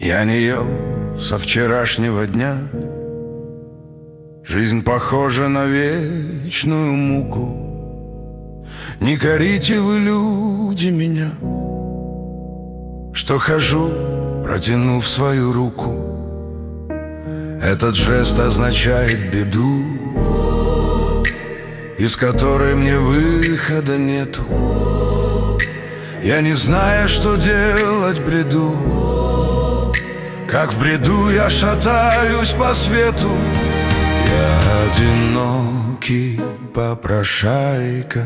Я не ел со вчерашнего дня. Жизнь похожа на вечную муку. Не корите вы, люди, меня, что хожу, протянув свою руку. Этот жест означает беду, из которой мне выхода нету. Я не знаю, что делать в бреду, как в бреду я шатаюсь по свету. Я одинокий попрошайка,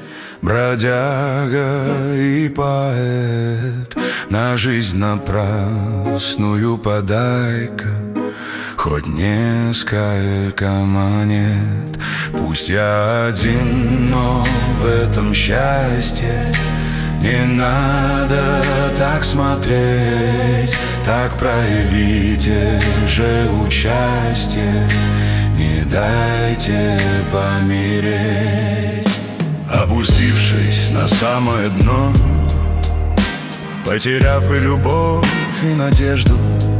бродяга и поэт. На жизнь напрасную подай-ка хоть несколько монет. Пусть я один, но в этом счастье. Не надо так смотреть, так проявите же участие. Не дайте помереть. Опустившись на самое дно, потеряв и любовь, и надежду,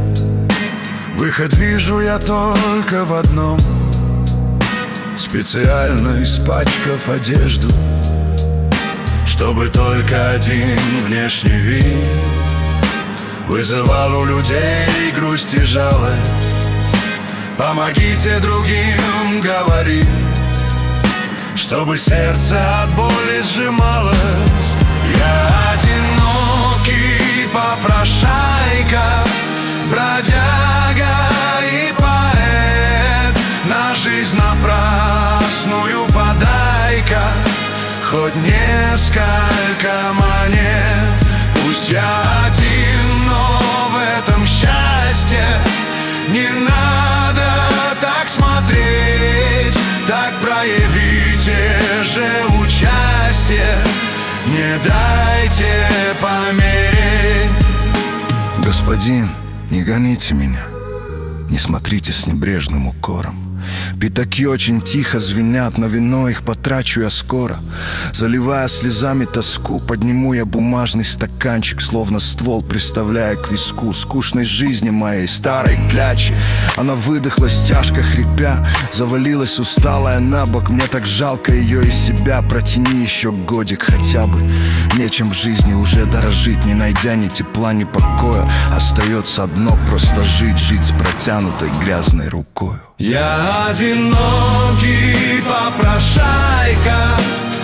выход вижу я только в одном: специально испачкав одежду, чтобы только один внешний вид вызывал у людей грусть и жалость. Помогите другим говорить, чтобы сердце от боли сжималось. Я одинокий попрошайка, бродяга и поэт. На жизнь напрасную подай-ка хоть несколько монет. Пусть я один, но в этом счастье. Не надо так смотреть, так проявите же участие. Не дайте помереть. Господин, не гоните меня, не смотрите с небрежным укором. Пятаки очень тихо звенят, на вино их потрачу я скоро. Заливая слезами тоску, подниму я бумажный стаканчик, словно ствол приставляя к виску скучной жизни моей старой клячи. Она выдохлась, тяжко хрипя, завалилась усталая на бок. Мне так жалко ее и себя. Протяни еще годик хотя бы. Нечем в жизни уже дорожить, не найдя ни тепла, ни покоя. Остается одно — просто жить, жить с протянутой грязной рукою. Я одинокий попрошайка,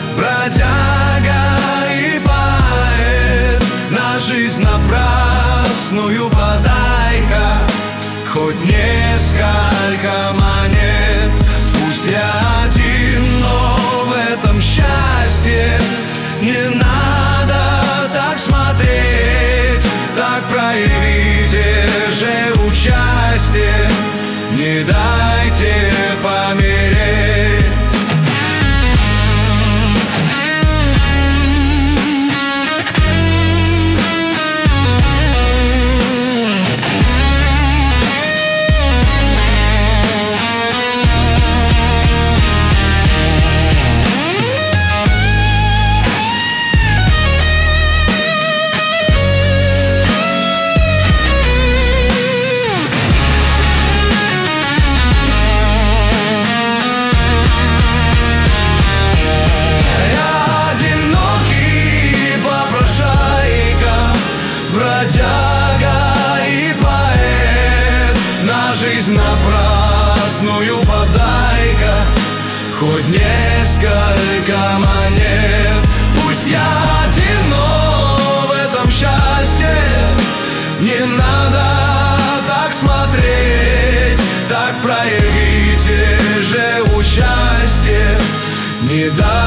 бродяга и поэт. На жизнь напрасную подай-ка хоть несколько монет. Пусть я один, но в этом счастье. Не надо так смотреть, так проявите же участие. Не дайте помереть. Бродяга и поэт. На жизнь напрасную подай-ка хоть несколько монет. Пусть я один, но в этом счастье. Не надо так смотреть, так проявите же участие. Не дай